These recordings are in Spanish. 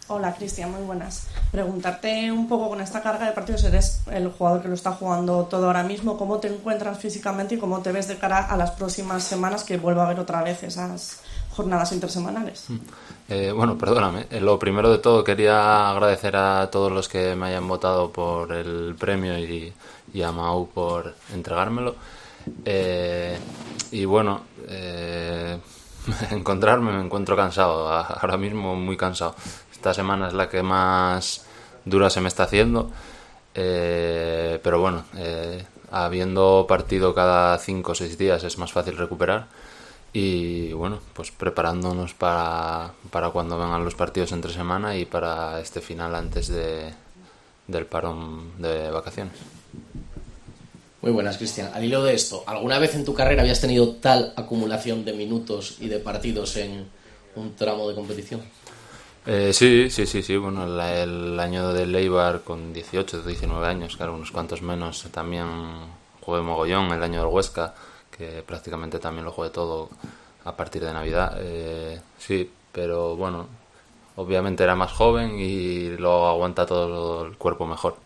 Hola Cristian, muy buenas. Preguntarte un poco con esta carga de partidos, eres el jugador que lo está jugando todo ahora mismo, ¿cómo te encuentras físicamente y cómo te ves de cara a las próximas semanas que vuelva a haber otra vez esas jornadas intersemanales? Bueno, perdóname. Lo primero de todo quería agradecer a todos los que me hayan votado por el premio y a Mau por entregármelo. Y bueno, me encuentro cansado, ahora mismo muy cansado. Esta semana es la que más dura se me está haciendo, pero bueno, habiendo partido cada 5 o 6 días es más fácil recuperar. Y bueno, pues preparándonos para cuando vengan los partidos entre semana y para este final antes del parón de vacaciones. Muy buenas, Cristian. Al hilo de esto, ¿alguna vez en tu carrera habías tenido tal acumulación de minutos y de partidos en un tramo de competición? Sí. Bueno, el año del Eibar con 18, 19 años, claro, unos cuantos menos, también jugué mogollón. El año del Huesca, que prácticamente también lo jugué todo a partir de Navidad. Sí, pero bueno, obviamente era más joven y lo aguanta todo el cuerpo mejor.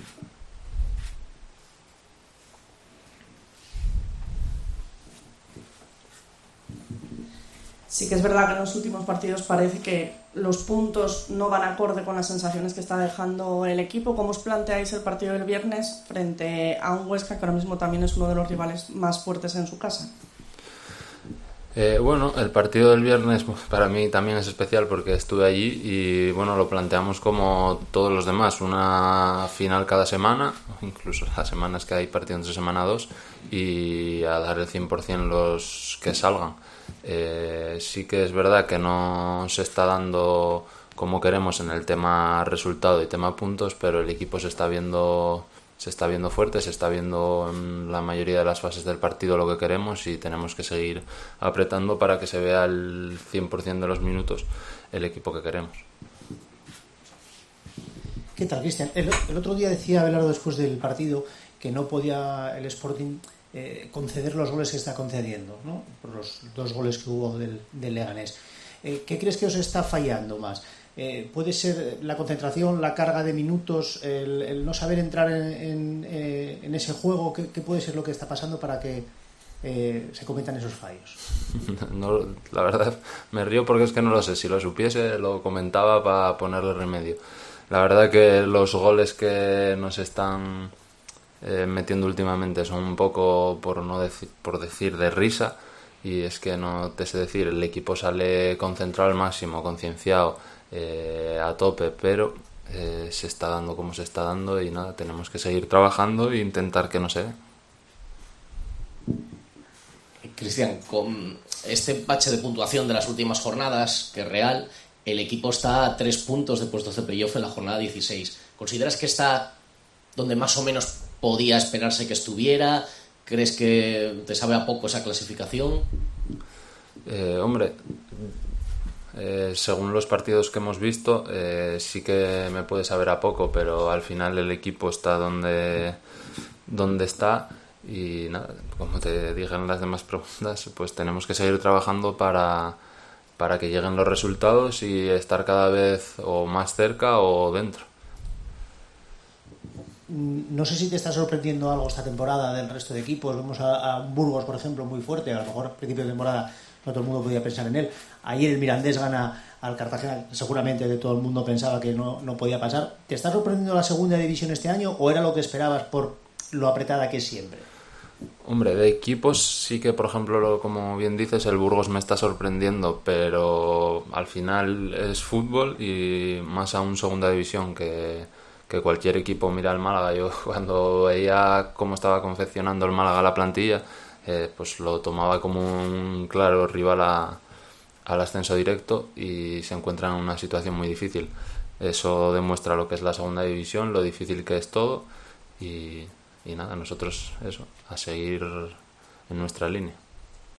Sí que es verdad que en los últimos partidos parece que los puntos no van acorde con las sensaciones que está dejando el equipo. ¿Cómo os planteáis el partido del viernes frente a un Huesca que ahora mismo también es uno de los rivales más fuertes en su casa? Bueno, el partido del viernes para mí también es especial porque estuve allí y bueno, lo planteamos como todos los demás, una final cada semana, incluso las semanas que hay partido entre semana 2, y a dar el 100% los que salgan. Sí que es verdad que no se está dando como queremos en el tema resultado y tema puntos, pero el equipo se está viendo fuerte, se está viendo en la mayoría de las fases del partido lo que queremos y tenemos que seguir apretando para que se vea el 100% de los minutos el equipo que queremos. ¿Qué tal, Cristian? El otro día decía Abelardo después del partido que no podía el Sporting conceder los goles que está concediendo, ¿no? Por los 2 goles que hubo del Leganés. ¿Qué crees que os está fallando más? ¿Puede ser la concentración, la carga de minutos, el no saber entrar en ese juego? ¿Qué puede ser lo que está pasando para que se cometan esos fallos? No, la verdad me río porque es que no lo sé. Si lo supiese lo comentaba para ponerle remedio. La verdad que los goles que nos están metiendo últimamente son un poco, por decir, de risa. Y es que no te sé decir, el equipo sale concentrado al máximo, concienciado, a tope, pero se está dando como se está dando y nada, tenemos que seguir trabajando e intentar que no se dé. Cristian, con este bache de puntuación de las últimas jornadas, que es real, el equipo está a 3 puntos de puestos de playoff en la jornada 16. ¿Consideras que está donde más o menos podía esperarse que estuviera? ¿Crees que te sabe a poco esa clasificación? Hombre, según los partidos que hemos visto, sí que me puede saber a poco, pero al final el equipo está donde está y nada, como te dije en las demás preguntas, pues tenemos que seguir trabajando para que lleguen los resultados y estar cada vez o más cerca o dentro. No sé si te está sorprendiendo algo esta temporada del resto de equipos. Vemos a Burgos, por ejemplo, muy fuerte. A lo mejor al principio de temporada no todo el mundo podía pensar en él. Ayer el Mirandés gana al Cartagena. Seguramente de todo el mundo pensaba que no podía pasar. ¿Te está sorprendiendo la segunda división este año o era lo que esperabas por lo apretada que es siempre? Hombre, de equipos sí que, por ejemplo, como bien dices, el Burgos me está sorprendiendo, pero al final es fútbol y más aún segunda división que cualquier equipo. Mira el Málaga, yo cuando veía cómo estaba confeccionando el Málaga la plantilla, pues lo tomaba como un claro rival al ascenso directo y se encuentra en una situación muy difícil. Eso demuestra lo que es la segunda división, lo difícil que es todo y nada, nosotros eso, a seguir en nuestra línea.